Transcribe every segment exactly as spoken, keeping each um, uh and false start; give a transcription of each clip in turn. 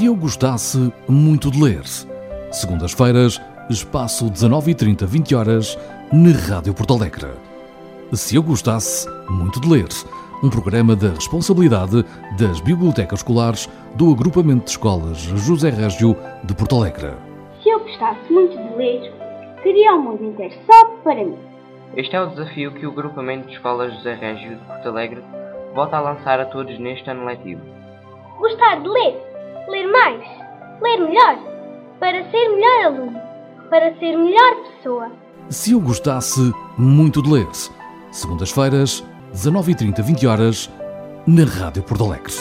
Se eu gostasse muito de ler. Segundas-feiras, espaço dezanove e trinta, vinte horas, na Rádio Porto Alegre. Se eu gostasse muito de ler. Um programa da responsabilidade das bibliotecas escolares do Agrupamento de Escolas José Régio de Porto Alegre. Se eu gostasse muito de ler, seria um mundo inteiro só para mim. Este é o desafio que o Agrupamento de Escolas José Régio de Porto Alegre volta a lançar a todos neste ano letivo. Gostar de ler, ler mais, ler melhor, para ser melhor aluno, para ser melhor pessoa. Se eu gostasse muito de ler. Segundas-feiras, dezanove e trinta, vinte horas, na Rádio Porto Alegre.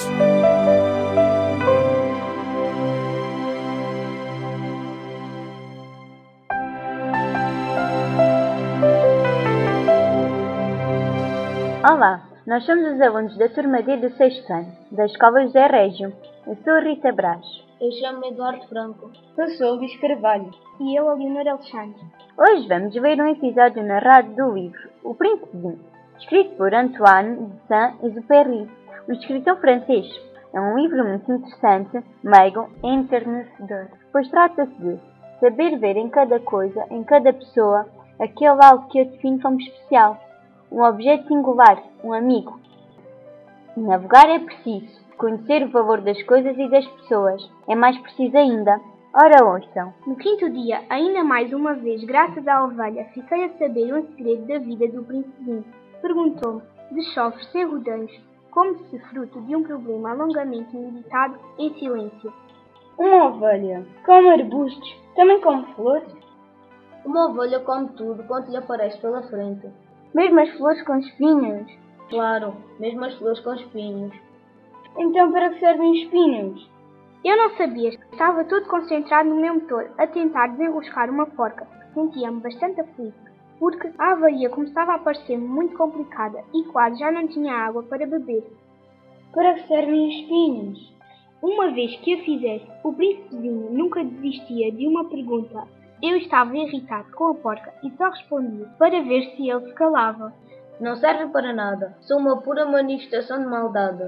Olá, nós somos os alunos da turma D do sexto ano, da Escola José Régio. Eu sou a Rita Brás. Eu chamo-me Eduardo Franco. Eu sou o Luís Carvalho. E eu, a Leonor Alexandre. Hoje vamos ler um episódio narrado do livro O Príncipezinho, escrito por Antoine de Saint-Exupéry, um escritor francês. É um livro muito interessante, meigo e enternecedor, pois trata-se de saber ver em cada coisa, em cada pessoa, aquele algo que a define como especial, um objeto singular, um amigo. Navegar é preciso, conhecer o valor das coisas e das pessoas é mais preciso ainda. Ora, ouçam. No quinto dia, ainda mais uma vez, graças à ovelha, fiquei a saber um segredo da vida do príncipezinho. Perguntou-me, de chofres sem rodeios, como se fruto de um problema longamente meditado em silêncio. Uma ovelha come arbustos, também come flores? Uma ovelha come tudo quanto lhe aparece pela frente. Mesmo as flores com espinhos? Claro, mesmo as flores com espinhos. Então para que servem os espinhos? Eu não sabia, estava todo concentrado no meu motor, a tentar desenroscar uma porca. Sentia-me bastante aflito, porque a avaria começava a parecer-me muito complicada e quase já não tinha água para beber. Para que servem os espinhos? Uma vez que a fizesse, o príncipezinho nunca desistia de uma pergunta. Eu estava irritado com a porca e só respondia para ver se ele se calava. Não serve para nada, sou uma pura manifestação de maldade.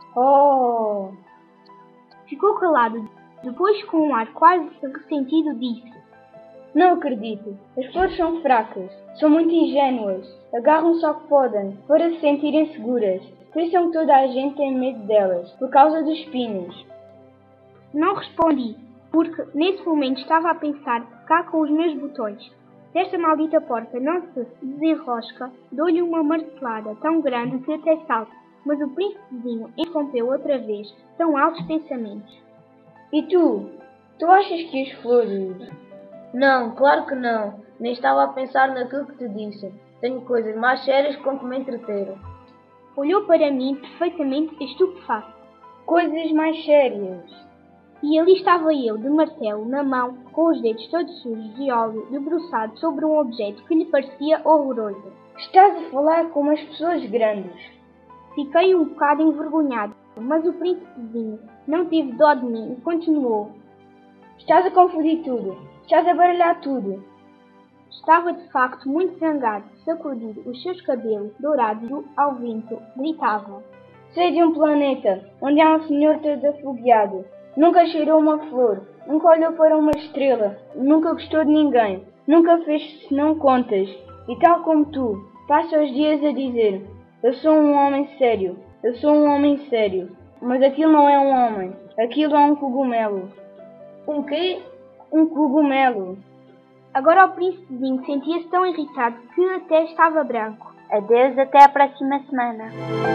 Oh! Ficou calado, depois com um ar quase ressentido disse: Não acredito, as flores são fracas, são muito ingênuas, agarram só que podem, para se sentirem seguras. Pensam que toda a gente tem medo delas, por causa dos espinhos. Não respondi, porque nesse momento estava a pensar cá com os meus botões. Desta maldita porca não se desenrosca, dou-lhe uma martelada tão grande que até salta. Mas o príncipezinho interrompeu outra vez tão altos pensamentos. E tu? Tu achas que as flores... Não, claro que não. Nem estava a pensar naquilo que te disse. Tenho coisas mais sérias com que me entreter. Olhou para mim perfeitamente estupefacto. Coisas mais sérias? E ali estava eu, de martelo na mão, com os dedos todos sujos de óleo, debruçado sobre um objeto que lhe parecia horroroso. Estás a falar como as pessoas grandes. Fiquei um bocado envergonhado, mas o príncipezinho não teve dó de mim e continuou. Estás a confundir tudo. Estás a baralhar tudo. Estava de facto muito zangado, sacudindo os seus cabelos dourados ao vento, gritava. Sei de um planeta onde há um senhor todo afogueado. Nunca cheirou uma flor, nunca olhou para uma estrela, nunca gostou de ninguém, nunca fez senão contas. E tal como tu, passa os dias a dizer: eu sou um homem sério, eu sou um homem sério. Mas aquilo não é um homem, aquilo é um cogumelo. Um quê? Um cogumelo. Agora o príncipezinho sentia-se tão irritado que até estava branco. Adeus, até a próxima semana.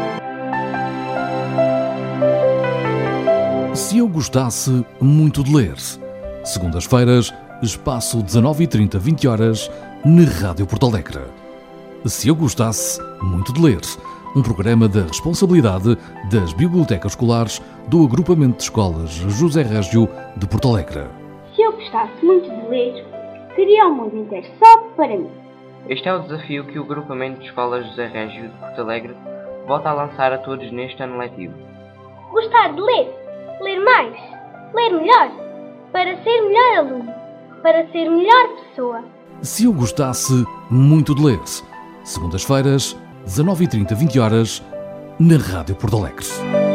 Se eu gostasse muito de ler. Segundas-feiras, espaço dezanove e trinta, vinte horas, na Rádio Porto Alegre. Se eu gostasse muito de ler. Um programa da responsabilidade das bibliotecas escolares do Agrupamento de Escolas José Régio de Porto Alegre. Se eu gostasse muito de ler, seria um mundo inteiro só para mim. Este é o desafio que o Agrupamento de Escolas José Régio de Porto Alegre volta a lançar a todos neste ano letivo. Gostar de ler, ler mais, ler melhor, para ser melhor aluno, para ser melhor pessoa. Se eu gostasse muito de ler. Segundas-feiras, dezanove e trinta, vinte horas, na Rádio Porto Alegre.